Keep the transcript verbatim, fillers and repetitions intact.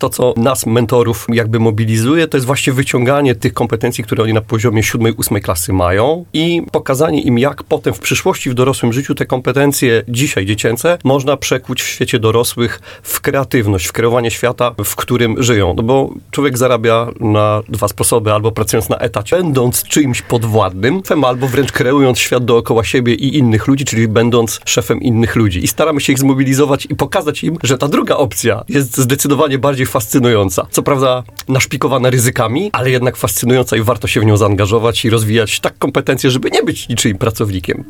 to, co nas, mentorów, jakby mobilizuje, to jest właśnie wyciąganie tych kompetencji, które oni na poziomie siódmej, ósmej klasy mają i pokazanie im, jak potem w przyszłości, w dorosłym życiu te kompetencje dzisiaj dziecięce można przekuć w świecie dorosłych w kreatywność, w kreowanie świata, w którym żyją. No bo człowiek zarabia na dwa sposoby, albo pracując na etacie, będąc czyimś podwładnym, albo wręcz kreując świat dookoła siebie i innych ludzi, czyli będąc szefem innych ludzi. I staramy się ich zmobilizować i pokazać im, że ta druga opcja jest zdecydowanie bardziej fascynująca. Co prawda naszpikowana ryzykami, ale jednak fascynująca i warto się w nią zaangażować i rozwijać tak kompetencje, żeby nie być niczyim pracownikiem.